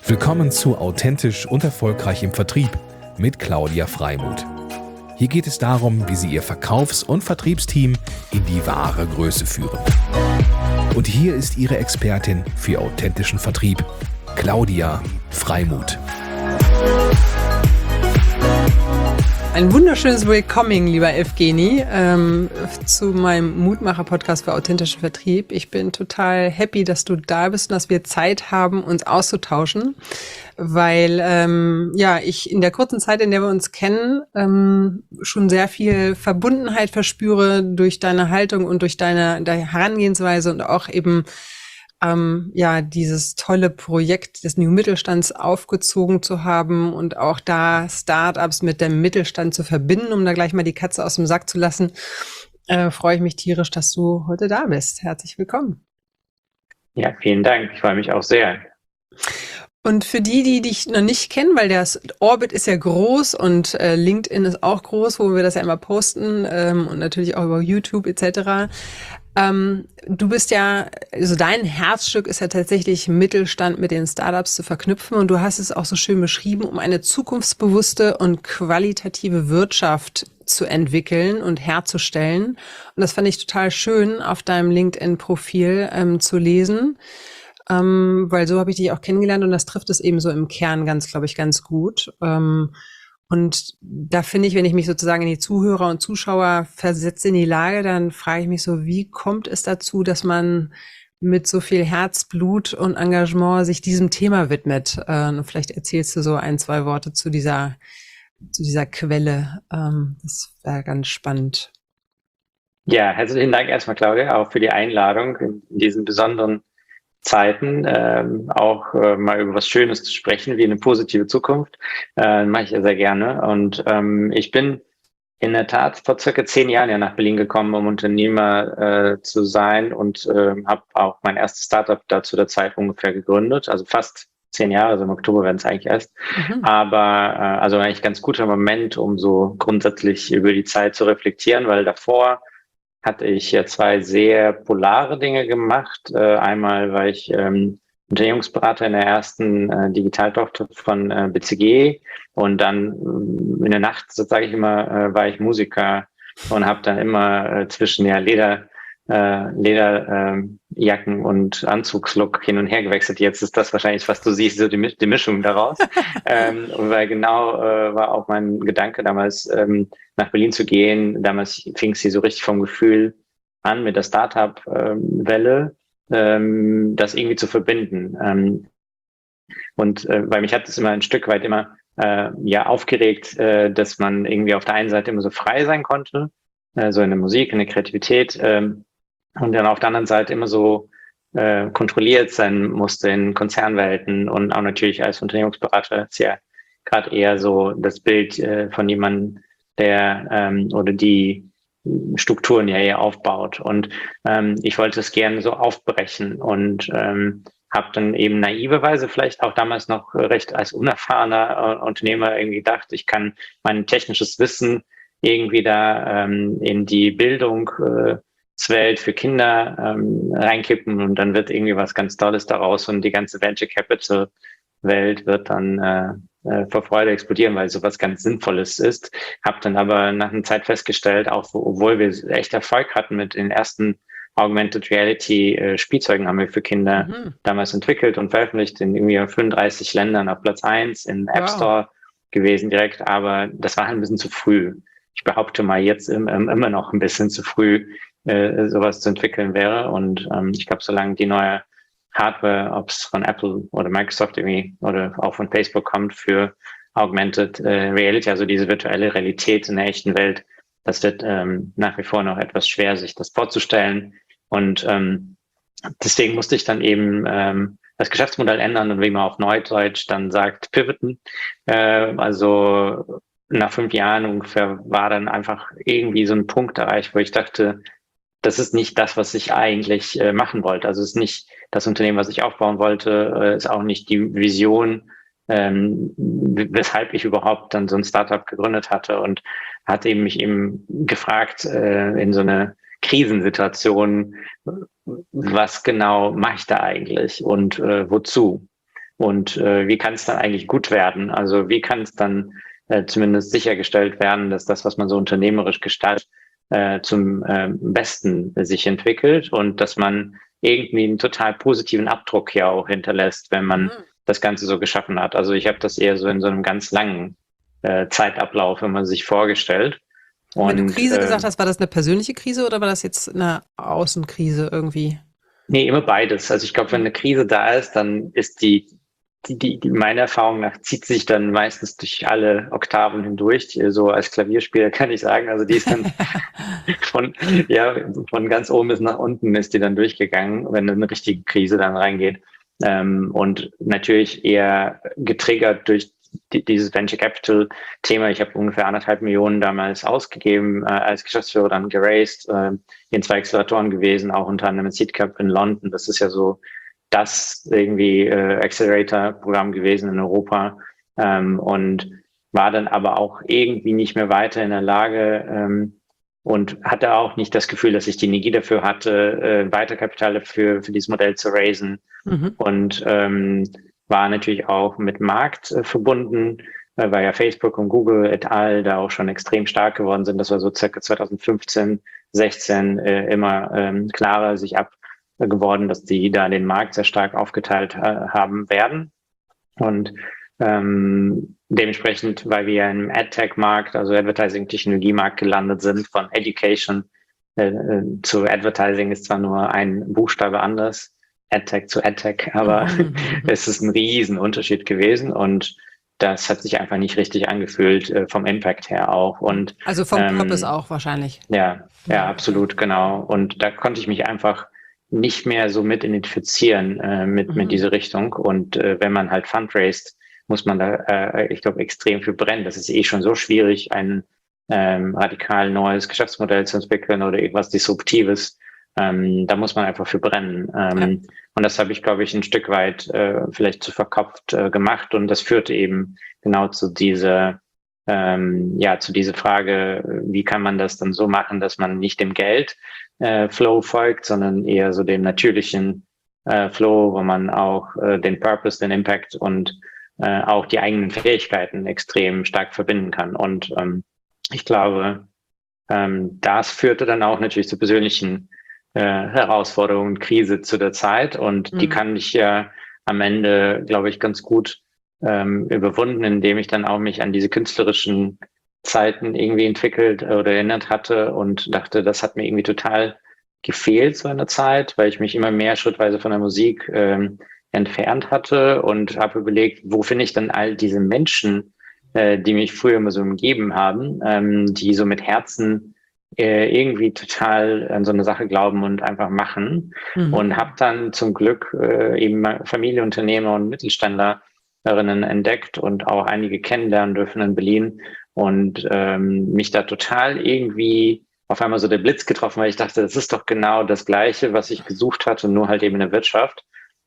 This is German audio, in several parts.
Willkommen zu Authentisch und Erfolgreich im Vertrieb mit Claudia Freimuth. Hier geht es darum, wie Sie Ihr Verkaufs- und Vertriebsteam in die wahre Größe führen. Und hier ist Ihre Expertin für authentischen Vertrieb, Claudia Freimuth. Ein wunderschönes Willkommen, lieber Evgeni, zu meinem Mutmacher-Podcast für authentischen Vertrieb. Ich bin total happy, dass du da bist und dass wir Zeit haben, uns auszutauschen, weil ich in der kurzen Zeit, in der wir uns kennen, schon sehr viel Verbundenheit verspüre durch deine Haltung und durch deine Herangehensweise und auch eben dieses tolle Projekt des New Mittelstands aufgezogen zu haben und auch da Startups mit dem Mittelstand zu verbinden, um da gleich mal die Katze aus dem Sack zu lassen, freue ich mich tierisch, dass du heute da bist. Herzlich willkommen. Ja, vielen Dank. Ich freue mich auch sehr. Und für die dich noch nicht kennen, weil das Orbit ist ja groß und LinkedIn ist auch groß, wo wir das ja immer posten und natürlich auch über YouTube etc. Du bist ja, also dein Herzstück ist ja tatsächlich Mittelstand mit den Startups zu verknüpfen und du hast es auch so schön beschrieben, um eine zukunftsbewusste und qualitative Wirtschaft zu entwickeln und herzustellen. Und das fand ich total schön auf deinem LinkedIn-Profil zu lesen. Weil so habe ich dich auch kennengelernt und das trifft es eben so im Kern glaube ich, ganz gut. Und da finde ich, wenn ich mich sozusagen in die Zuhörer und Zuschauer versetze in die Lage, dann frage ich mich so, wie kommt es dazu, dass man mit so viel Herzblut und Engagement sich diesem Thema widmet? Vielleicht erzählst du so ein, zwei Worte zu dieser Quelle. Das wäre ganz spannend. Ja, herzlichen Dank erstmal, Claudia, auch für die Einladung in diesen besonderen Zeiten, mal über was Schönes zu sprechen, wie eine positive Zukunft, mache ich ja sehr gerne. Und ich bin in der Tat vor circa 10 Jahren nach Berlin gekommen, um Unternehmer zu sein und habe auch mein erstes Startup da zu der Zeit ungefähr gegründet, also fast 10 Jahre, also im Oktober werden es eigentlich erst. Aber also eigentlich ganz guter Moment, um so grundsätzlich über die Zeit zu reflektieren, weil davor hatte ich ja 2 sehr polare Dinge gemacht. Einmal war ich Unternehmensberater in der ersten Digitaltochter von BCG und dann in der Nacht, so sage ich immer, war ich Musiker und habe dann immer zwischen Lederjacken und Anzugslook hin und her gewechselt. Jetzt ist das wahrscheinlich, was du siehst, so die Mischung daraus. Weil genau war auch mein Gedanke damals, nach Berlin zu gehen. Damals fing es hier so richtig vom Gefühl an mit der Startup-Welle, das irgendwie zu verbinden. Weil mich hat es immer ein Stück weit immer aufgeregt, dass man irgendwie auf der einen Seite immer so frei sein konnte, so in der Musik, in der Kreativität, und dann auf der anderen Seite immer so kontrolliert sein musste in Konzernwelten und auch natürlich als Unternehmensberater ist ja gerade eher so das Bild von jemandem, der oder die Strukturen ja eher aufbaut. Und ich wollte es gerne so aufbrechen und habe dann eben naiverweise vielleicht auch damals noch recht als unerfahrener Unternehmer irgendwie gedacht, ich kann mein technisches Wissen irgendwie da in die Bildungswelt für Kinder reinkippen und dann wird irgendwie was ganz Tolles daraus und die ganze Venture Capital Welt wird dann vor Freude explodieren, weil sowas ganz Sinnvolles ist. Habe dann aber nach einer Zeit festgestellt, auch obwohl wir echt Erfolg hatten mit den ersten Augmented Reality Spielzeugen haben wir für Kinder damals entwickelt und veröffentlicht in irgendwie 35 Ländern auf Platz 1 im App Store gewesen direkt, aber das war halt ein bisschen zu früh. Ich behaupte mal jetzt immer noch ein bisschen zu früh, sowas zu entwickeln wäre. Und ich glaube, solange die neue Hardware, ob es von Apple oder Microsoft irgendwie oder auch von Facebook kommt für Augmented Reality, also diese virtuelle Realität in der echten Welt, das wird nach wie vor noch etwas schwer, sich das vorzustellen. Und deswegen musste ich dann eben das Geschäftsmodell ändern und wie man auf Neudeutsch dann sagt, pivoten. Also nach 5 Jahren ungefähr war dann einfach irgendwie so ein Punkt erreicht, wo ich dachte, das ist nicht das, was ich eigentlich machen wollte. Also es ist nicht das Unternehmen, was ich aufbauen wollte, ist auch nicht die Vision, weshalb ich überhaupt dann so ein Startup gegründet hatte und hat eben mich eben gefragt in so einer Krisensituation, was genau mache ich da eigentlich und wozu? Und wie kann es dann eigentlich gut werden? Also wie kann es dann zumindest sichergestellt werden, dass das, was man so unternehmerisch gestaltet, zum Besten sich entwickelt und dass man irgendwie einen total positiven Abdruck hier auch hinterlässt, wenn man das Ganze so geschaffen hat. Also ich habe das eher so in so einem ganz langen Zeitablauf, wenn man sich vorgestellt. Und wenn du Krise gesagt hast, hast, war das eine persönliche Krise oder war das jetzt eine Außenkrise irgendwie? Nee, immer beides. Also ich glaube, wenn eine Krise da ist, dann ist meiner Erfahrung nach zieht sich dann meistens durch alle Oktaven hindurch. So als Klavierspieler kann ich sagen, also die ist dann von ganz oben bis nach unten ist die dann durchgegangen, wenn eine richtige Krise dann reingeht. Und natürlich eher getriggert durch dieses Venture Capital Thema. Ich habe ungefähr 1,5 Millionen damals ausgegeben, als Geschäftsführer dann geraced, in 2 Acceleratoren gewesen, auch unter anderem Seed Cup in London. Das ist ja so das irgendwie Accelerator-Programm gewesen in Europa, und war dann aber auch irgendwie nicht mehr weiter in der Lage, und hatte auch nicht das Gefühl, dass ich die Energie dafür hatte, weiter Kapital dafür für dieses Modell zu raisen. Und war natürlich auch mit Markt verbunden, weil ja Facebook und Google et al. Da auch schon extrem stark geworden sind. Das war so circa 2015, 16 immer klarer sich geworden, dass die da den Markt sehr stark aufgeteilt haben werden. Und dementsprechend, weil wir im AdTech-Markt, also Advertising-Technologie-Markt gelandet sind, von Education zu Advertising ist zwar nur ein Buchstabe anders, AdTech zu AdTech, aber es ist ein riesen Unterschied gewesen und das hat sich einfach nicht richtig angefühlt, vom Impact her auch. Und, also vom Purpose auch wahrscheinlich. Ja, absolut, genau. Und da konnte ich mich einfach nicht mehr so mit identifizieren mit dieser Richtung. Und wenn man halt fundraised, muss man da, ich glaube, extrem viel brennen. Das ist schon so schwierig, ein radikal neues Geschäftsmodell zu entwickeln oder irgendwas Disruptives. Da muss man einfach für brennen. Und das habe ich, glaube ich, ein Stück weit vielleicht zu verkopft gemacht. Und das führte eben genau zu dieser Frage, wie kann man das dann so machen, dass man nicht dem Geld-Flow folgt, sondern eher so dem natürlichen Flow, wo man auch den Purpose, den Impact und auch die eigenen Fähigkeiten extrem stark verbinden kann. Und ich glaube, das führte dann auch natürlich zu persönlichen Herausforderungen, Krise zu der Zeit. Und die kann ich ja am Ende, glaube ich, ganz gut überwunden, indem ich dann auch mich an diese künstlerischen Zeiten irgendwie entwickelt oder erinnert hatte und dachte, das hat mir irgendwie total gefehlt so einer Zeit, weil ich mich immer mehr schrittweise von der Musik entfernt hatte und habe überlegt, wo finde ich dann all diese Menschen, die mich früher immer so umgeben haben, die so mit Herzen irgendwie total an so eine Sache glauben und einfach machen. Und habe dann zum Glück eben Familienunternehmer und Mittelständlerinnen entdeckt und auch einige kennenlernen dürfen in Berlin und mich da total irgendwie auf einmal so der Blitz getroffen, weil ich dachte, das ist doch genau das Gleiche, was ich gesucht hatte, nur halt eben in der Wirtschaft.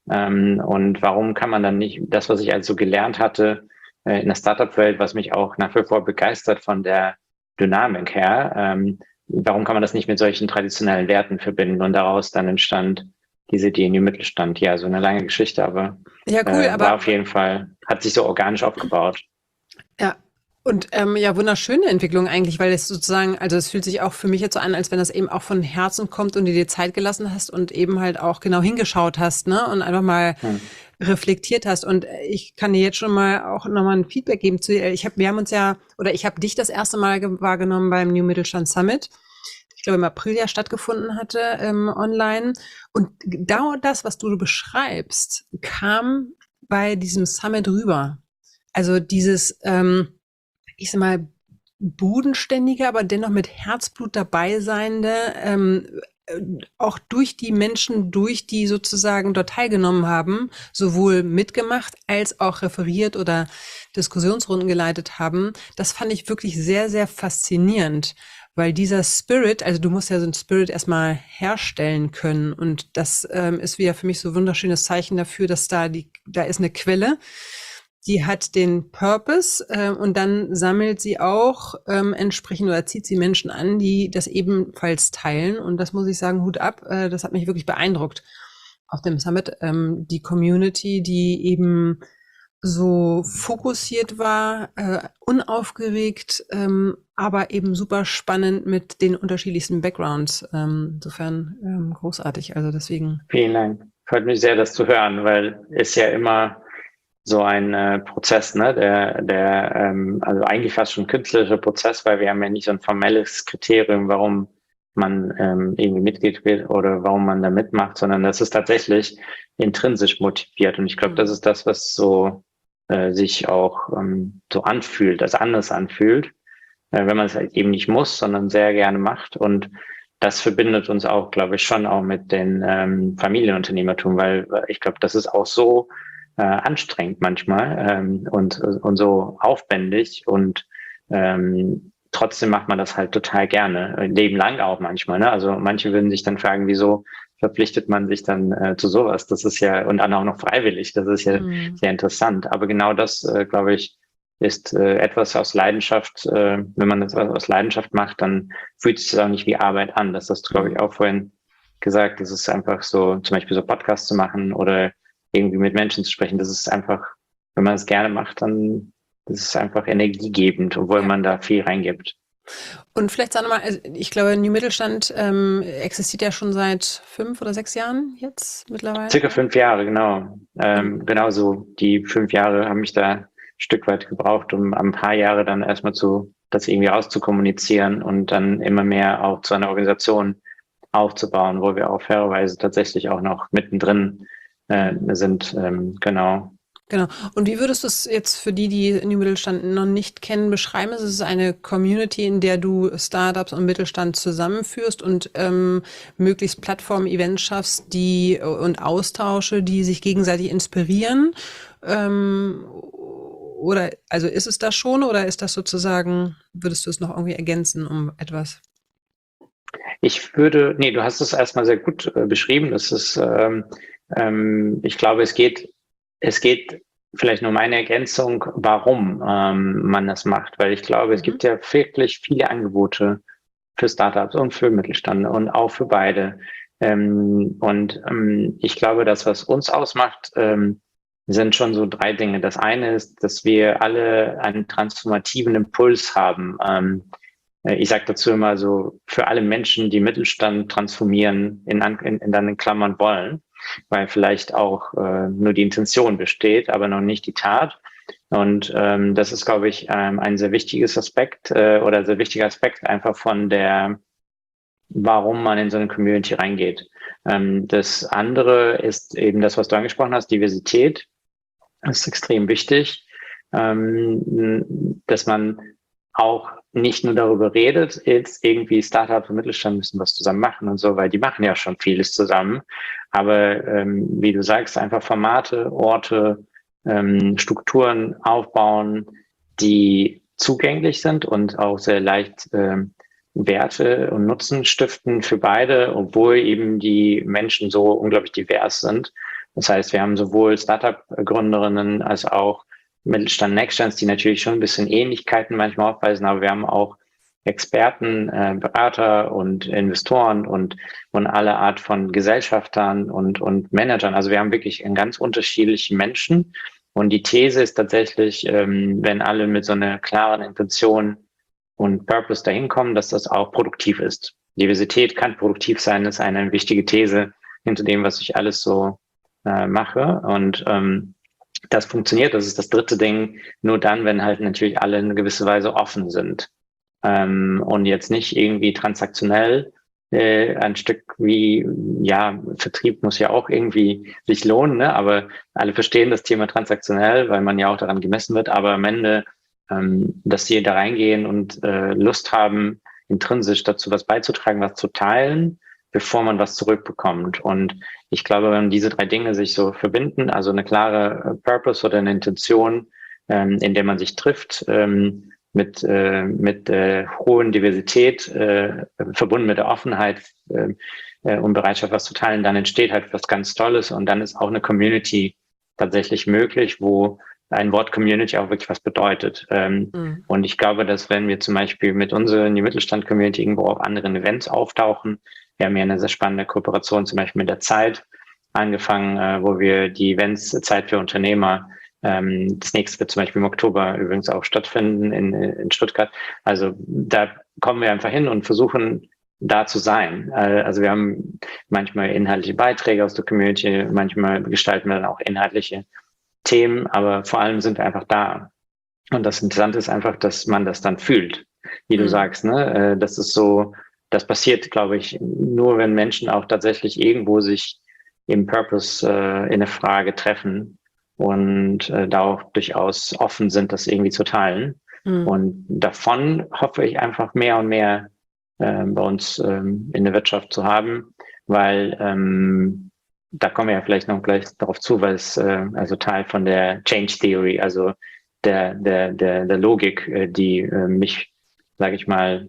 Und warum kann man dann nicht das, was ich also gelernt hatte in der Startup-Welt, was mich auch nach wie vor begeistert von der Dynamik her, warum kann man das nicht mit solchen traditionellen Werten verbinden? Und daraus dann entstand diese Idee New Mittelstand. Ja, so eine lange Geschichte, aber, ja, cool, aber war auf jeden Fall, hat sich so organisch aufgebaut. Ja. Und ja, wunderschöne Entwicklung eigentlich, weil es sozusagen, also es fühlt sich auch für mich jetzt so an, als wenn das eben auch von Herzen kommt und du dir Zeit gelassen hast und eben halt auch genau hingeschaut hast, ne? Und einfach mal reflektiert hast. Und ich kann dir jetzt schon mal auch nochmal ein Feedback geben zu, ich habe dich das erste Mal wahrgenommen beim New Mittelstand Summit. Ich glaube im April ja stattgefunden hatte, online. Und genau das, was du beschreibst, kam bei diesem Summit rüber. Also dieses, ich sag mal, bodenständige, aber dennoch mit Herzblut dabei seiende, auch durch die Menschen, die sozusagen dort teilgenommen haben, sowohl mitgemacht als auch referiert oder Diskussionsrunden geleitet haben. Das fand ich wirklich sehr, sehr faszinierend, weil dieser Spirit, also du musst ja so einen Spirit erstmal herstellen können und das ist wieder für mich so ein wunderschönes Zeichen dafür, dass da ist eine Quelle, die hat den Purpose und dann sammelt sie auch entsprechend oder zieht sie Menschen an, die das ebenfalls teilen. Und das muss ich sagen, Hut ab, das hat mich wirklich beeindruckt. auf dem Summit, die Community, die eben so fokussiert war, unaufgeregt, aber eben super spannend mit den unterschiedlichsten Backgrounds. Insofern großartig. Also deswegen. Vielen Dank. Freut mich sehr, das zu hören, weil es ja immer so ein Prozess, ne, also eigentlich fast schon ein künstlerischer Prozess, weil wir haben ja nicht so ein formelles Kriterium, warum man irgendwie Mitglied wird oder warum man da mitmacht, sondern das ist tatsächlich intrinsisch motiviert. Und ich glaube, das ist das, was so sich auch so anfühlt, also anders anfühlt, wenn man es halt eben nicht muss, sondern sehr gerne macht. Und das verbindet uns auch, glaube ich, schon auch mit den Familienunternehmertum, weil ich glaube, das ist auch so anstrengend manchmal und so aufwendig und trotzdem macht man das halt total gerne, ein Leben lang auch manchmal. Ne? Also manche würden sich dann fragen, wieso verpflichtet man sich dann zu sowas? Das ist ja, und dann auch noch freiwillig, das ist ja sehr interessant. Aber genau das, glaube ich, ist etwas aus Leidenschaft. Wenn man das aus Leidenschaft macht, dann fühlt sich das auch nicht wie Arbeit an. Das hast du, glaube ich, auch vorhin gesagt. Das ist einfach so, zum Beispiel so Podcasts zu machen oder irgendwie mit Menschen zu sprechen. Das ist einfach, wenn man es gerne macht, dann das ist einfach energiegebend, obwohl man da viel reingibt. Und vielleicht sag nochmal, also ich glaube, New Mittelstand existiert ja schon seit 5 oder 6 Jahren jetzt mittlerweile. Circa 5 Jahre, genau. Genauso die 5 Jahre haben mich da ein Stück weit gebraucht, um ein paar Jahre dann erstmal das irgendwie auszukommunizieren und dann immer mehr auch zu einer Organisation aufzubauen, wo wir auch fairerweise tatsächlich auch noch mittendrin sind, genau. Genau. Und wie würdest du es jetzt für die New Mittelstand noch nicht kennen, beschreiben? Es ist eine Community, in der du Startups und Mittelstand zusammenführst und möglichst Plattform-Events schaffst, und Austausche, die sich gegenseitig inspirieren. Oder also ist es das schon oder ist das sozusagen, würdest du es noch irgendwie ergänzen um etwas? Du hast es erstmal sehr gut beschrieben. Das ist, ich glaube, es geht vielleicht nur meine Ergänzung, warum man das macht, weil ich glaube, es gibt ja wirklich viele Angebote für Startups und für Mittelstand und auch für beide. Ich glaube, das, was uns ausmacht, sind schon so 3 Dinge. Das eine ist, dass wir alle einen transformativen Impuls haben. Ich sage dazu immer so, für alle Menschen, die Mittelstand transformieren, in Klammern wollen, weil vielleicht auch nur die Intention besteht, aber noch nicht die Tat. Und das ist, glaube ich, ein sehr wichtiges Aspekt oder sehr wichtiger Aspekt einfach warum man in so eine Community reingeht. Das andere ist eben das, was du angesprochen hast, Diversität. Das ist extrem wichtig, dass man auch nicht nur darüber redet, jetzt irgendwie Startups und Mittelstand müssen was zusammen machen und so, weil die machen ja schon vieles zusammen. Aber wie du sagst, einfach Formate, Orte, Strukturen aufbauen, die zugänglich sind und auch sehr leicht Werte und Nutzen stiften für beide, obwohl eben die Menschen so unglaublich divers sind. Das heißt, wir haben sowohl Startup-Gründerinnen als auch Mittelstand-Nextstands, die natürlich schon ein bisschen Ähnlichkeiten manchmal aufweisen, aber wir haben auch Experten, Berater und Investoren und alle Art von Gesellschaftern und Managern. Also wir haben wirklich einen ganz unterschiedlichen Menschen. Und die These ist tatsächlich, wenn alle mit so einer klaren Intention und Purpose dahin kommen, dass das auch produktiv ist. Diversität kann produktiv sein, ist eine wichtige These hinter dem, was ich alles so mache. Und das funktioniert, das ist das dritte Ding, nur dann, wenn halt natürlich alle in gewisser Weise offen sind. Und jetzt nicht irgendwie transaktionell ein Stück wie, ja, Vertrieb muss ja auch irgendwie sich lohnen, ne? Aber alle verstehen das Thema transaktionell, weil man ja auch daran gemessen wird, aber am Ende, dass sie da reingehen und Lust haben, intrinsisch dazu was beizutragen, was zu teilen, bevor man was zurückbekommt. Und ich glaube, wenn diese 3 Dinge sich so verbinden, also eine klare Purpose oder eine Intention, in der man sich trifft, mit hohen Diversität, verbunden mit der Offenheit und Bereitschaft, was zu teilen, dann entsteht halt was ganz Tolles und dann ist auch eine Community tatsächlich möglich, wo ein Wort Community auch wirklich was bedeutet. Und ich glaube, dass wenn wir zum Beispiel mit unserer New Mittelstand-Community irgendwo auf anderen Events auftauchen, wir haben ja eine sehr spannende Kooperation zum Beispiel mit der Zeit, angefangen, wo wir die Events Zeit für Unternehmer, das nächste wird zum Beispiel im Oktober übrigens auch stattfinden in Stuttgart. Also da kommen wir einfach hin und versuchen, da zu sein. Also wir haben manchmal inhaltliche Beiträge aus der Community, manchmal gestalten wir dann auch inhaltliche Themen, aber vor allem sind wir einfach da. Und das Interessante ist einfach, dass man das dann fühlt, wie du sagst, ne? Das ist so, das passiert, glaube ich, nur wenn Menschen auch tatsächlich irgendwo sich im Purpose in eine Frage treffen und da auch durchaus offen sind, das irgendwie zu teilen. Und davon hoffe ich einfach mehr und mehr bei uns in der Wirtschaft zu haben, weil da kommen wir ja vielleicht noch gleich darauf zu, weil es also Teil von der Change Theory, also der Logik, die mich, sage ich mal,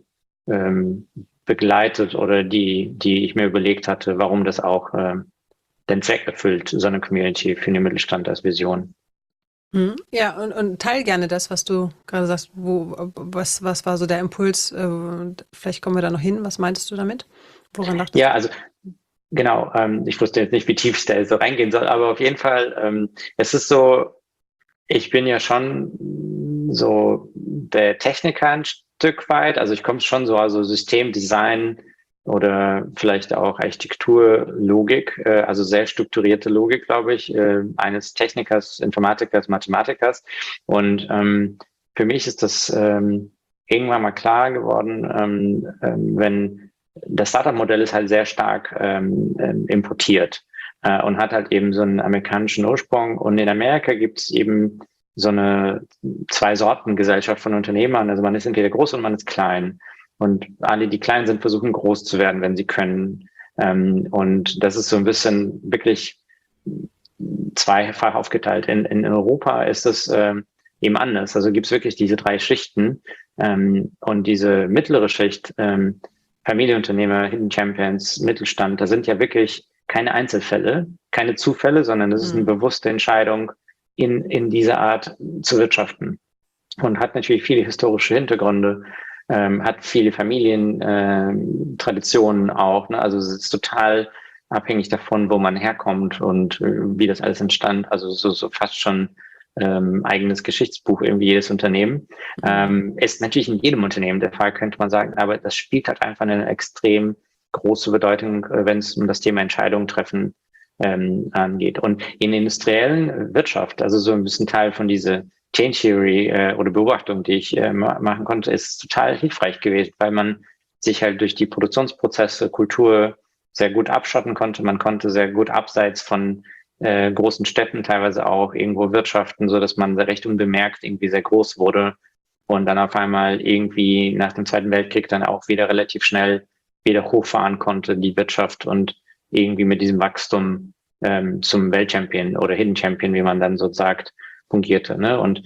begleitet oder die ich mir überlegt hatte, warum das auch den Zweck erfüllt, so eine Community für den Mittelstand als Vision. Ja, und teil gerne das, was du gerade sagst. Was war so der Impuls? Vielleicht kommen wir da noch hin. Was meintest du damit? Woran dachtest du? Ja, also genau. Ich wusste jetzt nicht, wie tief ich da so reingehen soll, aber auf jeden Fall, es ist so, ich bin ja schon so der Techniker ein Stück weit. Also ich komme schon so, also Systemdesign oder vielleicht auch Architekturlogik, also sehr strukturierte Logik, glaube ich, eines Technikers, Informatikers, Mathematikers. Und für mich ist das irgendwann mal klar geworden, wenn das Startup-Modell ist halt sehr stark importiert und hat halt eben so einen amerikanischen Ursprung. Und in Amerika gibt es eben so eine 2 Sorten Gesellschaft von Unternehmern. Also man ist entweder groß und man ist klein. Und alle, die klein sind, versuchen groß zu werden, wenn sie können. Und das ist so ein bisschen wirklich zweifach aufgeteilt. In Europa ist es eben anders. Also gibt es wirklich diese 3 Schichten. Und diese mittlere Schicht, Familienunternehmer, Hidden Champions, Mittelstand, da sind ja wirklich keine Einzelfälle, keine Zufälle, sondern das ist eine bewusste Entscheidung, in dieser Art zu wirtschaften. Und hat natürlich viele historische Hintergründe. Hat viele Familientraditionen auch. Ne? Also es ist total abhängig davon, wo man herkommt und wie das alles entstand. Also so fast schon eigenes Geschichtsbuch irgendwie jedes Unternehmen. Ist natürlich in jedem Unternehmen der Fall, könnte man sagen, aber das spielt halt einfach eine extrem große Bedeutung, wenn es um das Thema Entscheidungen treffen angeht. Und in der industriellen Wirtschaft, also so ein bisschen Teil von dieser Change Theory oder Beobachtung, die ich machen konnte, ist total hilfreich gewesen, weil man sich halt durch die Produktionsprozesse, Kultur sehr gut abschotten konnte. Man konnte sehr gut abseits von großen Städten teilweise auch irgendwo wirtschaften, so dass man recht unbemerkt irgendwie sehr groß wurde und dann auf einmal irgendwie nach dem Zweiten Weltkrieg dann auch wieder relativ schnell wieder hochfahren konnte, die Wirtschaft, und irgendwie mit diesem Wachstum zum Weltchampion oder Hidden Champion, wie man dann so sagt, fungierte. Ne? Und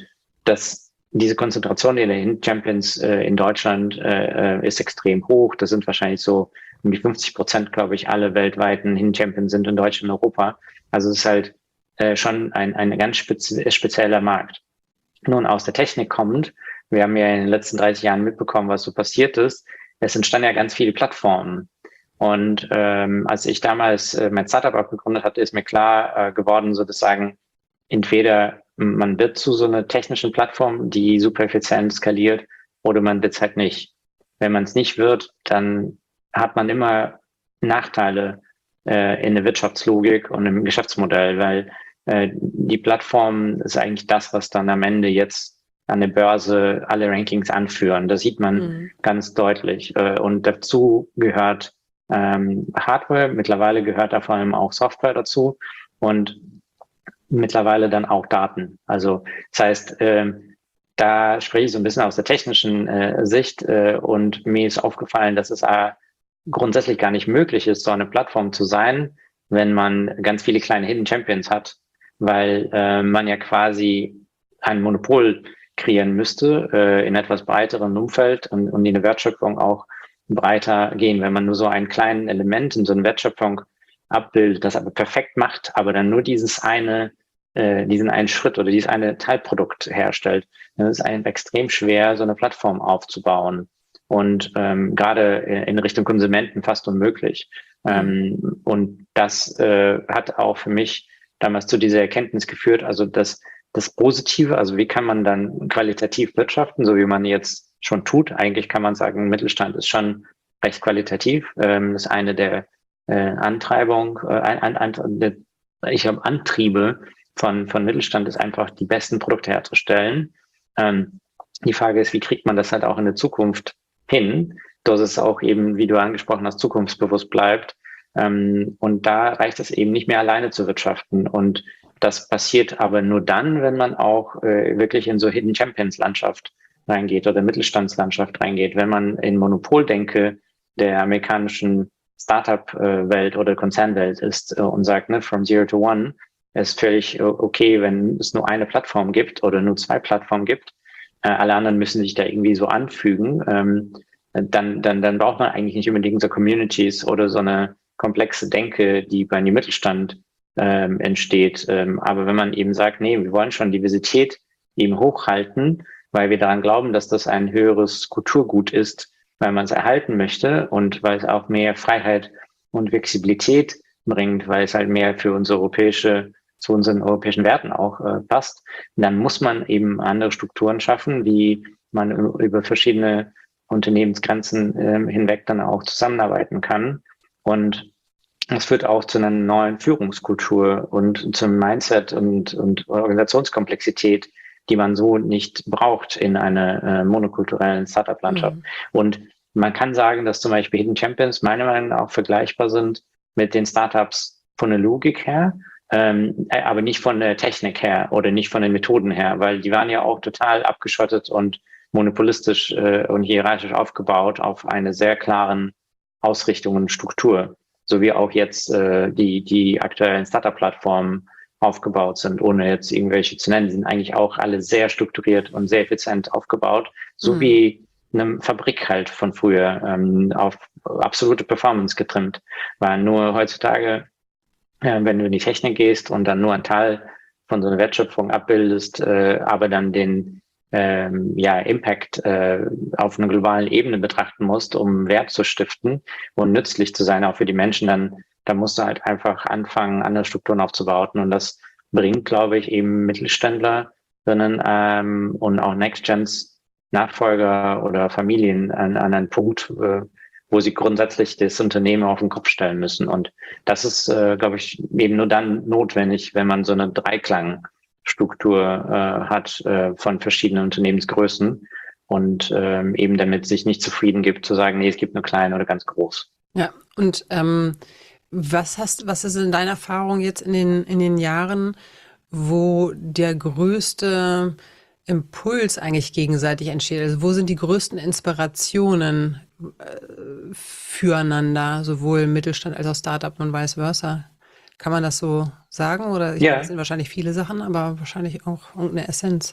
diese Konzentration der Hidden Champions in Deutschland ist extrem hoch. Das sind wahrscheinlich so um die 50%, glaube ich, alle weltweiten Hidden Champions sind in Deutschland und Europa. Also es ist halt schon ein ganz spezieller Markt. Nun, aus der Technik kommend, wir haben ja in den letzten 30 Jahren mitbekommen, was so passiert ist. Es entstanden ja ganz viele Plattformen. Und als ich damals mein Startup auch gegründet hatte, ist mir klar geworden, sozusagen, entweder man wird zu so einer technischen Plattform, die super effizient skaliert, oder man wird es halt nicht. Wenn man es nicht wird, dann hat man immer Nachteile in der Wirtschaftslogik und im Geschäftsmodell, weil die Plattform ist eigentlich das, was dann am Ende jetzt an der Börse alle Rankings anführen. Das sieht man ganz deutlich. Und dazu gehört Hardware, mittlerweile gehört da vor allem auch Software dazu und mittlerweile dann auch Daten. Also das heißt, da spreche ich so ein bisschen aus der technischen Sicht und mir ist aufgefallen, dass es grundsätzlich gar nicht möglich ist, so eine Plattform zu sein, wenn man ganz viele kleine Hidden Champions hat, weil man ja quasi ein Monopol kreieren müsste in etwas breiteren Umfeld und in der Wertschöpfung auch breiter gehen. Wenn man nur so einen kleinen Element in so einer Wertschöpfung abbildet, das aber perfekt macht, aber dann nur diesen einen Schritt oder dieses eine Teilprodukt herstellt, dann ist es einem extrem schwer, so eine Plattform aufzubauen. und gerade in Richtung Konsumenten fast unmöglich. Und das hat auch für mich damals zu dieser Erkenntnis geführt, also das Positive, also wie kann man dann qualitativ wirtschaften, so wie man jetzt schon tut. Eigentlich kann man sagen, Mittelstand ist schon recht qualitativ. Das ist eine der Antriebe von Mittelstand ist einfach, die besten Produkte herzustellen. Die Frage ist, wie kriegt man das halt auch in der Zukunft hin, dass es auch eben, wie du angesprochen hast, zukunftsbewusst bleibt. Und da reicht es eben nicht mehr alleine zu wirtschaften. Und das passiert aber nur dann, wenn man auch wirklich in so Hidden Champions Landschaft reingeht oder Mittelstandslandschaft reingeht. Wenn man in Monopoldenke der amerikanischen Startup-Welt oder Konzernwelt ist und sagt, ne, from zero to one, ist völlig okay, wenn es nur eine Plattform gibt oder nur 2 Plattformen gibt. Alle anderen müssen sich da irgendwie so anfügen. Dann braucht man eigentlich nicht unbedingt so Communities oder so eine komplexe Denke, die bei einem Mittelstand entsteht. Aber wenn man eben sagt, nee, wir wollen schon Diversität eben hochhalten, weil wir daran glauben, dass das ein höheres Kulturgut ist, weil man es erhalten möchte und weil es auch mehr Freiheit und Flexibilität bringt, weil es halt mehr für zu unseren europäischen Werten auch passt, dann muss man eben andere Strukturen schaffen, wie man über verschiedene Unternehmensgrenzen hinweg dann auch zusammenarbeiten kann. Und das führt auch zu einer neuen Führungskultur und zum Mindset und Organisationskomplexität, die man so nicht braucht in einer monokulturellen Startup-Landschaft. Und man kann sagen, dass zum Beispiel Hidden Champions meiner Meinung nach auch vergleichbar sind mit den Startups von der Logik her, aber nicht von der Technik her oder nicht von den Methoden her, weil die waren ja auch total abgeschottet und monopolistisch und hierarchisch aufgebaut auf eine sehr klaren Ausrichtung und Struktur, so wie auch jetzt die aktuellen Startup-Plattformen aufgebaut sind, ohne jetzt irgendwelche zu nennen. Die sind eigentlich auch alle sehr strukturiert und sehr effizient aufgebaut, so wie eine Fabrik halt von früher, auf absolute Performance getrimmt. Weil nur heutzutage, wenn du in die Technik gehst und dann nur einen Teil von so einer Wertschöpfung abbildest, aber dann den Impact auf einer globalen Ebene betrachten musst, um Wert zu stiften und nützlich zu sein, auch für die Menschen, dann musst du halt einfach anfangen, andere Strukturen aufzubauen. Und das bringt, glaube ich, eben Mittelständler und auch Next-Gens, Nachfolger oder Familien an einen Punkt, wo sie grundsätzlich das Unternehmen auf den Kopf stellen müssen. Und das ist, glaube ich, eben nur dann notwendig, wenn man so eine Dreiklangstruktur hat von verschiedenen Unternehmensgrößen und eben damit sich nicht zufrieden gibt, zu sagen, nee, es gibt nur klein oder ganz groß. Ja, und was ist in deiner Erfahrung jetzt in den Jahren, wo der größte Impuls eigentlich gegenseitig entsteht? Also wo sind die größten Inspirationen füreinander, sowohl Mittelstand als auch Startup und vice versa? Kann man das so sagen? Oder Ja. Das sind wahrscheinlich viele Sachen, aber wahrscheinlich auch irgendeine Essenz.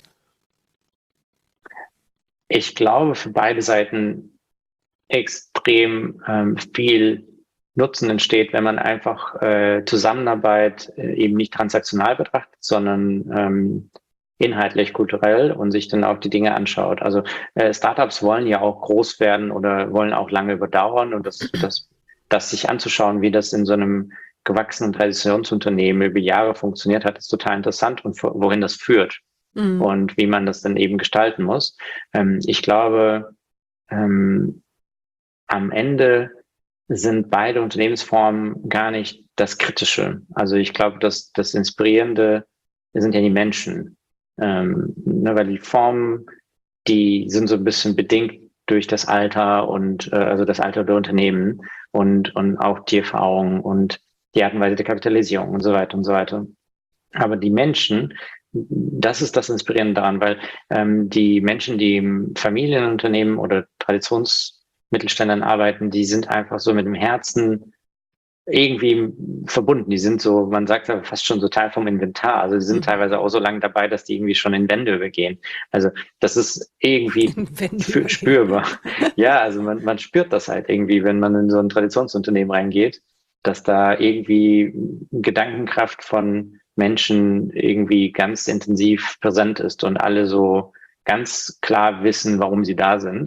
Ich glaube, für beide Seiten extrem viel Nutzen entsteht, wenn man einfach Zusammenarbeit eben nicht transaktional betrachtet, sondern inhaltlich, kulturell und sich dann auch die Dinge anschaut. Also Startups wollen ja auch groß werden oder wollen auch lange überdauern und das sich anzuschauen, wie das in so einem gewachsenen Traditionsunternehmen über Jahre funktioniert hat, ist total interessant und wohin das führt und wie man das dann eben gestalten muss. Ich glaube, am Ende sind beide Unternehmensformen gar nicht das Kritische. Also ich glaube, dass das Inspirierende sind ja die Menschen. Weil die Formen, die sind so ein bisschen bedingt durch das Alter und also das Alter der Unternehmen und auch die Erfahrung und die Art und Weise der Kapitalisierung und so weiter und so weiter. Aber die Menschen, das ist das Inspirierende daran, weil die Menschen, die im Familienunternehmen oder Traditionsmittelständlern arbeiten, die sind einfach so mit dem Herzen irgendwie verbunden. Die sind so, man sagt ja fast schon so Teil vom Inventar. Also die sind teilweise auch so lange dabei, dass die irgendwie schon in Wände übergehen. Also das ist irgendwie spürbar. Ja, also man spürt das halt irgendwie, wenn man in so ein Traditionsunternehmen reingeht, dass da irgendwie Gedankenkraft von Menschen irgendwie ganz intensiv präsent ist und alle so ganz klar wissen, warum sie da sind.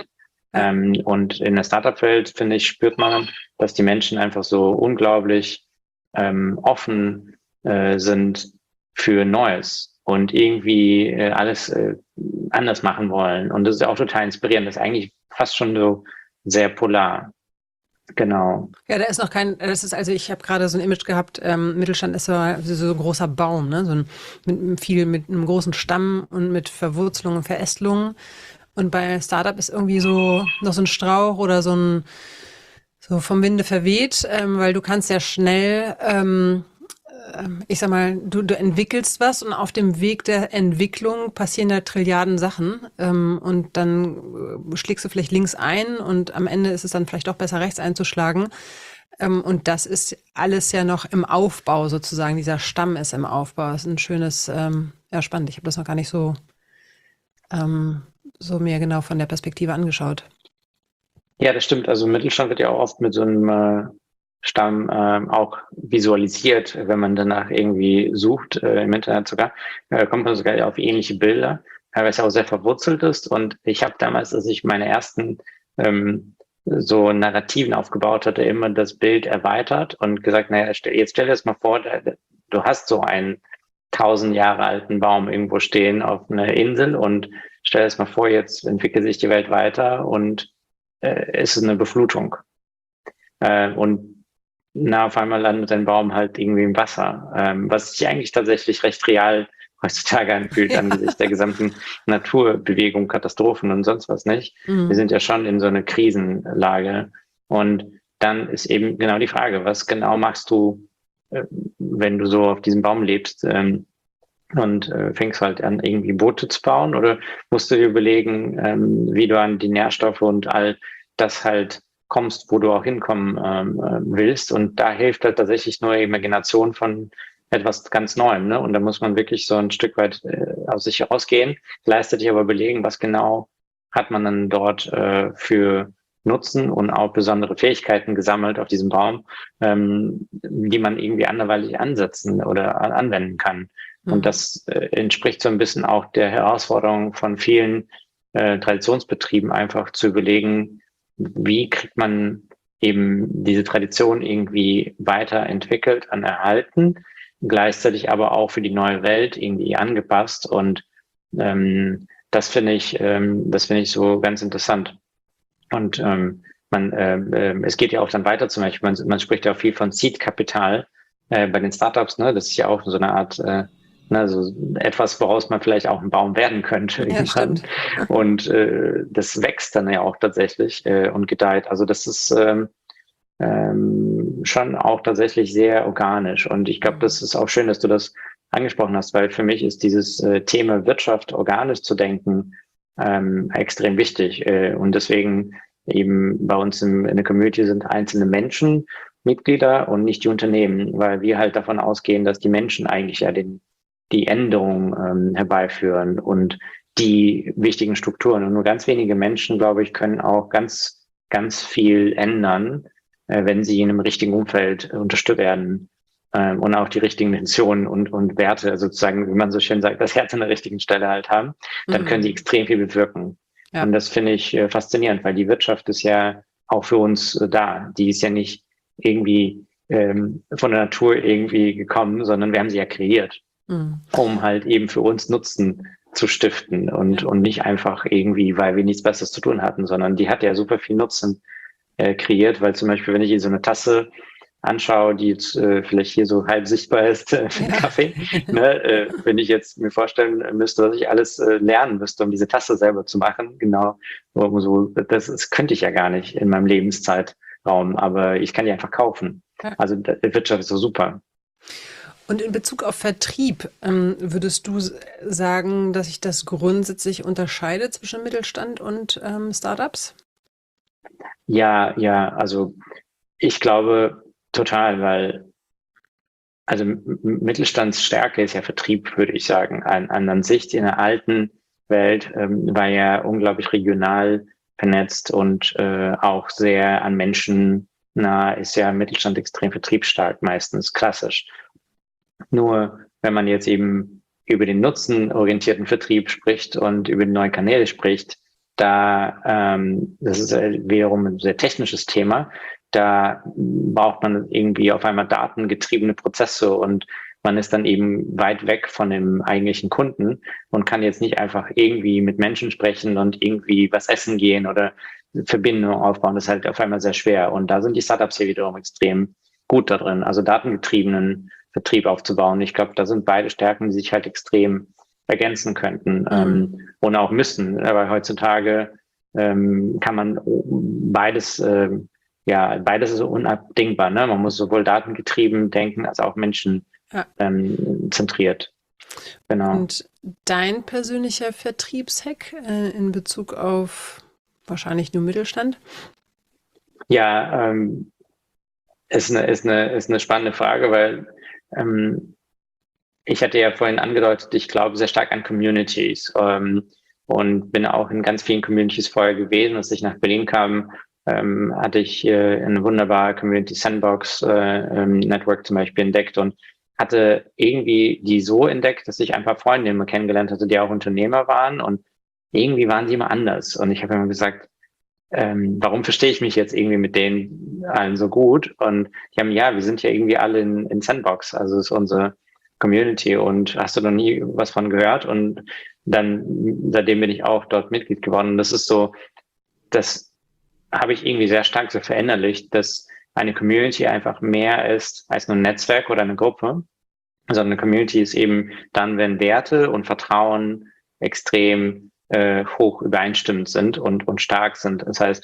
Ja. Und in der Startup-Welt, finde ich, spürt man, dass die Menschen einfach so unglaublich offen sind für Neues und irgendwie alles anders machen wollen. Und das ist auch total inspirierend. Das ist eigentlich fast schon so sehr polar. Genau. Ja, da ist noch kein, das ist, also ich habe gerade so ein Image gehabt, Mittelstand ist so ein großer Baum, ne? Mit einem großen Stamm und mit Verwurzelungen und Verästelungen. Und bei Startup ist irgendwie so noch so ein Strauch oder so vom Winde verweht, weil du kannst ja schnell, ich sag mal, du entwickelst was und auf dem Weg der Entwicklung passieren da Trilliarden Sachen, und dann schlägst du vielleicht links ein und am Ende ist es dann vielleicht doch besser rechts einzuschlagen. Und das ist alles ja noch im Aufbau sozusagen. Dieser Stamm ist im Aufbau. Das ist ein schönes, ja, spannend. Ich habe das noch gar nicht so mir genau von der Perspektive angeschaut. Ja, das stimmt. Also Mittelstand wird ja auch oft mit so einem Stamm auch visualisiert, wenn man danach irgendwie sucht, im Internet sogar, kommt man sogar auf ähnliche Bilder, weil es ja auch sehr verwurzelt ist. Und ich habe damals, als ich meine ersten so Narrativen aufgebaut hatte, immer das Bild erweitert und gesagt, naja, jetzt stell dir das mal vor, du hast so einen 1000 Jahre alten Baum irgendwo stehen auf einer Insel und stell dir das mal vor, jetzt entwickelt sich die Welt weiter und es ist eine Beflutung. Und auf einmal landet ein Baum halt irgendwie im Wasser, was sich eigentlich tatsächlich recht real heutzutage anfühlt, Ja. angesichts der gesamten Naturbewegung, Katastrophen und sonst was nicht. Wir sind ja schon in so einer Krisenlage. Und dann ist eben genau die Frage, was genau machst du, wenn du so auf diesem Baum lebst, und fängst halt an, irgendwie Boote zu bauen, oder musst du dir überlegen, wie du an die Nährstoffe und all das halt kommst, wo du auch hinkommen willst. Und da hilft halt tatsächlich nur Imagination von etwas ganz Neuem. Ne? Und da muss man wirklich so ein Stück weit aus sich rausgehen, gleichzeitig aber überlegen, was genau hat man dann dort für Nutzen und auch besondere Fähigkeiten gesammelt auf diesem Baum, die man irgendwie anderweitig ansetzen oder anwenden kann. Und das entspricht so ein bisschen auch der Herausforderung von vielen Traditionsbetrieben, einfach zu überlegen, wie kriegt man eben diese Tradition irgendwie weiterentwickelt, erhalten, gleichzeitig aber auch für die neue Welt irgendwie angepasst. Und das finde ich so ganz interessant. Und es geht ja auch dann weiter, zum Beispiel, man spricht ja auch viel von Seed-Kapital bei den Startups, ne? Das ist ja auch so eine Art so etwas, woraus man vielleicht auch ein Baum werden könnte. Ja, stimmt. Und das wächst dann ja auch tatsächlich und gedeiht. Also das ist schon auch tatsächlich sehr organisch. Und ich glaube, das ist auch schön, dass du das angesprochen hast, weil für mich ist dieses Thema Wirtschaft organisch zu denken extrem wichtig. Und deswegen eben bei uns in der Community sind einzelne Menschen Mitglieder und nicht die Unternehmen, weil wir halt davon ausgehen, dass die Menschen eigentlich ja die Änderungen herbeiführen und die wichtigen Strukturen. Und nur ganz wenige Menschen, glaube ich, können auch ganz, ganz viel ändern, wenn sie in einem richtigen Umfeld unterstützt werden und auch die richtigen Intentionen und Werte, sozusagen, wie man so schön sagt, das Herz an der richtigen Stelle halt haben, dann können sie extrem viel bewirken. Ja. Und das finde ich faszinierend, weil die Wirtschaft ist ja auch für uns da. Die ist ja nicht irgendwie von der Natur irgendwie gekommen, sondern wir haben sie ja kreiert, um halt eben für uns Nutzen zu stiften und nicht einfach irgendwie, weil wir nichts Besseres zu tun hatten, sondern die hat ja super viel Nutzen kreiert, weil zum Beispiel, wenn ich hier so eine Tasse anschaue, die jetzt vielleicht hier so halb sichtbar ist für den Kaffee, ne, wenn ich jetzt mir vorstellen müsste, dass ich alles lernen müsste, um diese Tasse selber zu machen, genau, so, das könnte ich ja gar nicht in meinem Lebenszeitraum, aber ich kann die einfach kaufen. Also die Wirtschaft ist so super. Und in Bezug auf Vertrieb, würdest du sagen, dass sich das grundsätzlich unterscheidet zwischen Mittelstand und Startups? Ja, also ich glaube total, weil also Mittelstandsstärke ist ja Vertrieb, würde ich sagen. An sich in der alten Welt war ja unglaublich regional vernetzt und auch sehr an Menschen nah, ist ja Mittelstand extrem vertriebsstark, meistens klassisch. Nur wenn man jetzt eben über den nutzenorientierten Vertrieb spricht und über die neuen Kanäle spricht, das ist wiederum ein sehr technisches Thema, da braucht man irgendwie auf einmal datengetriebene Prozesse und man ist dann eben weit weg von dem eigentlichen Kunden und kann jetzt nicht einfach irgendwie mit Menschen sprechen und irgendwie was essen gehen oder Verbindungen aufbauen. Das ist halt auf einmal sehr schwer. Und da sind die Startups hier wiederum extrem gut da drin, also datengetriebenen Vertrieb aufzubauen. Ich glaube, da sind beide Stärken, die sich halt extrem ergänzen könnten und auch müssen. Aber heutzutage kann man beides, beides ist unabdingbar. Ne? Man muss sowohl datengetrieben denken als auch Menschen zentriert. Genau. Und dein persönlicher Vertriebshack in Bezug auf wahrscheinlich nur Mittelstand? Ja, ist eine spannende Frage, weil ich hatte ja vorhin angedeutet, ich glaube sehr stark an Communities und bin auch in ganz vielen Communities vorher gewesen. Als ich nach Berlin kam, hatte ich eine wunderbare Community Sandbox Network zum Beispiel entdeckt und hatte irgendwie die so entdeckt, dass ich ein paar Freunde immer kennengelernt hatte, die auch Unternehmer waren und irgendwie waren sie immer anders. Und ich habe immer gesagt, warum verstehe ich mich jetzt irgendwie mit denen allen so gut? Und die haben, wir sind ja irgendwie alle in Sandbox, also es ist unsere Community und hast du noch nie was von gehört? Und dann, seitdem bin ich auch dort Mitglied geworden. Und das ist so, das habe ich irgendwie sehr stark so verinnerlicht, dass eine Community einfach mehr ist als nur ein Netzwerk oder eine Gruppe, sondern eine Community ist eben dann, wenn Werte und Vertrauen extrem hoch übereinstimmend sind und stark sind. Das heißt,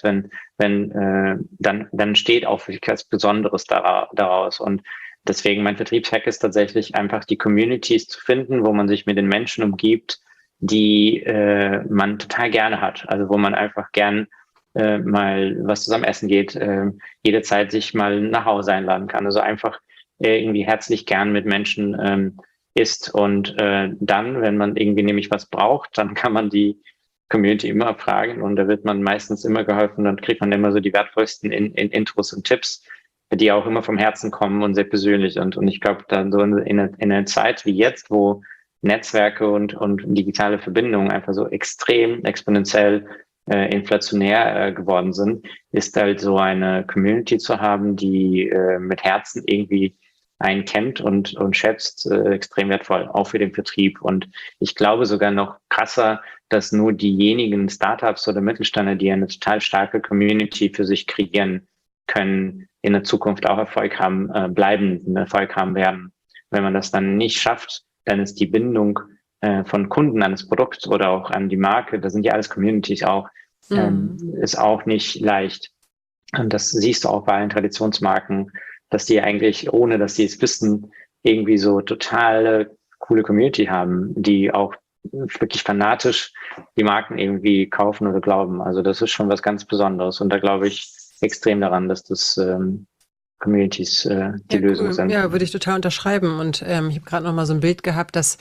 dann entsteht auch wirklich was Besonderes daraus. Und deswegen mein Vertriebshack ist tatsächlich einfach die Communities zu finden, wo man sich mit den Menschen umgibt, die man total gerne hat. Also wo man einfach gern mal was zusammen essen geht, jederzeit sich mal nach Hause einladen kann. Also einfach irgendwie herzlich gern mit Menschen ist und dann, wenn man irgendwie nämlich was braucht, dann kann man die Community immer fragen und da wird man meistens immer geholfen und kriegt man immer so die wertvollsten Intros und Tipps, die auch immer vom Herzen kommen und sehr persönlich sind. Und ich glaube, dann so in einer Zeit wie jetzt, wo Netzwerke und digitale Verbindungen einfach so extrem exponentiell inflationär geworden sind, ist halt so eine Community zu haben, die mit Herzen irgendwie einen kennt und schätzt, extrem wertvoll, auch für den Vertrieb. Und ich glaube sogar noch krasser, dass nur diejenigen Startups oder Mittelständler, die eine total starke Community für sich kreieren können, in der Zukunft auch Erfolg haben, bleibenden Erfolg haben werden. Wenn man das dann nicht schafft, dann ist die Bindung von Kunden an das Produkt oder auch an die Marke, da sind ja alles Communities auch, ist auch nicht leicht. Und das siehst du auch bei allen Traditionsmarken, dass die eigentlich, ohne dass sie es wissen, irgendwie so totale coole Community haben, die auch wirklich fanatisch die Marken irgendwie kaufen oder glauben. Also das ist schon was ganz Besonderes. Und da glaube ich extrem daran, dass das Communities die Lösung sind. Ja, würde ich total unterschreiben. Und ich habe gerade noch mal so ein Bild gehabt, dass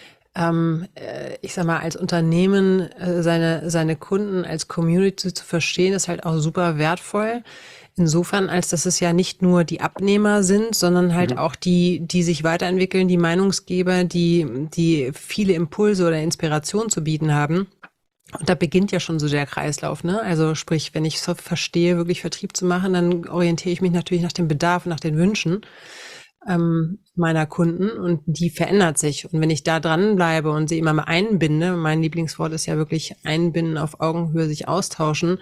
ich sag mal, als Unternehmen seine Kunden als Community zu verstehen, ist halt auch super wertvoll. Insofern, als dass es ja nicht nur die Abnehmer sind, sondern halt auch die sich weiterentwickeln, die Meinungsgeber, die viele Impulse oder Inspiration zu bieten haben. Und da beginnt ja schon so der Kreislauf, ne? Also sprich, wenn ich so verstehe, wirklich Vertrieb zu machen, dann orientiere ich mich natürlich nach dem Bedarf, nach den Wünschen meiner Kunden und die verändert sich. Und wenn ich da dranbleibe und sie immer mal einbinde, mein Lieblingswort ist ja wirklich einbinden, auf Augenhöhe sich austauschen,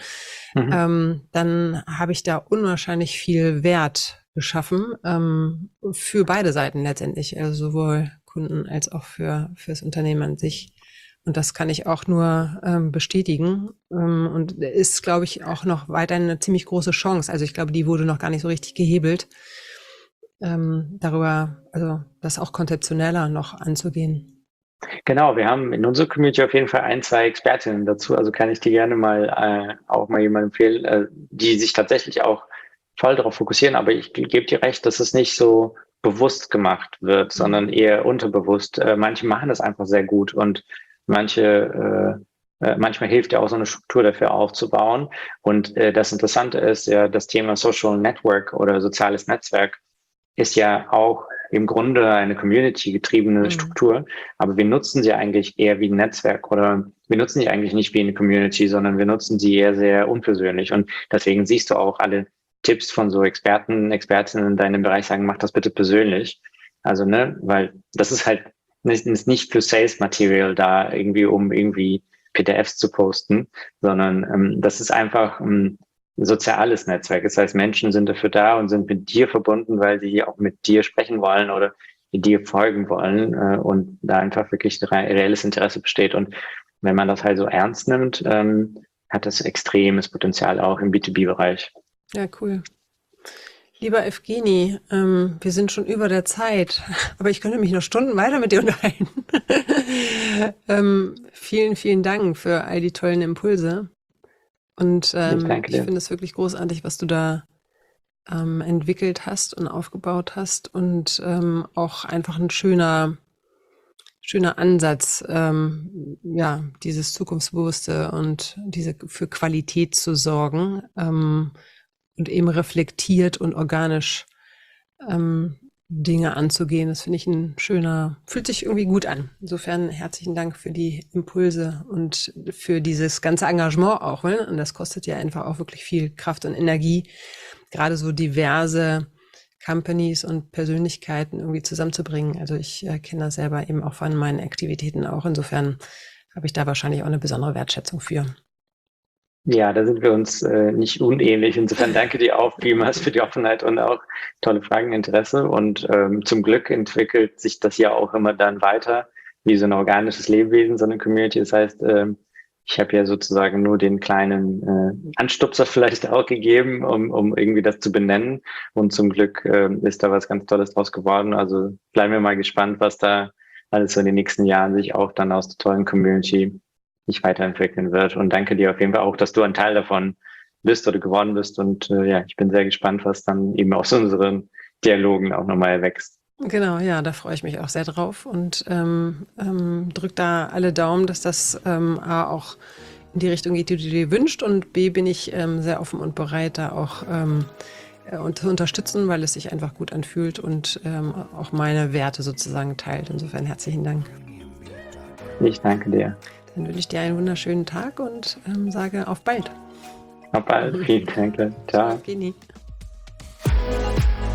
dann habe ich da unwahrscheinlich viel Wert geschaffen für beide Seiten letztendlich, also sowohl Kunden als auch fürs Unternehmen an sich. Und das kann ich auch nur bestätigen und ist, glaube ich, auch noch weiterhin eine ziemlich große Chance. Also ich glaube, die wurde noch gar nicht so richtig gehebelt. Darüber, also das auch konzeptioneller noch anzugehen. Genau, wir haben in unserer Community auf jeden Fall 1, 2 Expertinnen dazu, also kann ich dir gerne mal auch mal jemand empfehlen, die sich tatsächlich auch voll darauf fokussieren, aber ich gebe dir recht, dass es nicht so bewusst gemacht wird, sondern eher unterbewusst. Manche machen das einfach sehr gut und manchmal hilft ja auch so eine Struktur dafür aufzubauen. Und das Interessante ist ja, das Thema Social Network oder soziales Netzwerk ist ja auch im Grunde eine Community-getriebene Struktur, aber wir nutzen sie eigentlich eher wie ein Netzwerk oder wir nutzen sie eigentlich nicht wie eine Community, sondern wir nutzen sie eher sehr unpersönlich und deswegen siehst du auch alle Tipps von so Experten, Expertinnen in deinem Bereich sagen, mach das bitte persönlich. Also, ne, weil das ist halt nicht für Sales Material da irgendwie, um irgendwie PDFs zu posten, sondern das ist einfach ein soziales Netzwerk. Das heißt, Menschen sind dafür da und sind mit dir verbunden, weil sie auch mit dir sprechen wollen oder dir folgen wollen und da einfach wirklich ein reelles Interesse besteht. Und wenn man das halt so ernst nimmt, hat das extremes Potenzial auch im B2B-Bereich. Ja, cool. Lieber Evgeni, wir sind schon über der Zeit, aber ich könnte mich noch Stunden weiter mit dir unterhalten. Vielen, vielen Dank für all die tollen Impulse. Und ich finde es wirklich großartig, was du da entwickelt hast und aufgebaut hast und auch einfach ein schöner Ansatz, ja, dieses Zukunftsbewusste und diese für Qualität zu sorgen und eben reflektiert und organisch Dinge anzugehen. Das finde ich fühlt sich irgendwie gut an. Insofern herzlichen Dank für die Impulse und für dieses ganze Engagement auch. Ne? Und das kostet ja einfach auch wirklich viel Kraft und Energie, gerade so diverse Companies und Persönlichkeiten irgendwie zusammenzubringen. Also ich kenne das selber eben auch von meinen Aktivitäten auch. Insofern habe ich da wahrscheinlich auch eine besondere Wertschätzung für. Ja, da sind wir uns nicht unähnlich. Insofern danke dir auch vielmals für die Offenheit und auch tolle Fragen, Interesse. Und zum Glück entwickelt sich das ja auch immer dann weiter, wie so ein organisches Lebewesen, so eine Community. Das heißt, ich habe ja sozusagen nur den kleinen Anstupser vielleicht auch gegeben, um irgendwie das zu benennen. Und zum Glück ist da was ganz Tolles draus geworden. Also bleiben wir mal gespannt, was da alles so in den nächsten Jahren sich auch dann aus der tollen Community nicht weiterentwickeln wird. Und danke dir auf jeden Fall auch, dass du ein Teil davon bist oder geworden bist. Und ja, ich bin sehr gespannt, was dann eben aus unseren Dialogen auch nochmal wächst. Genau, ja, da freue ich mich auch sehr drauf und drück da alle Daumen, dass das A auch in die Richtung geht, die du dir wünscht und B bin ich sehr offen und bereit, da auch zu unterstützen, weil es sich einfach gut anfühlt und auch meine Werte sozusagen teilt. Insofern herzlichen Dank. Ich danke dir. Dann wünsche ich dir einen wunderschönen Tag und sage auf bald. Auf bald. Vielen Dank. Ciao. Ciao, Evgeni.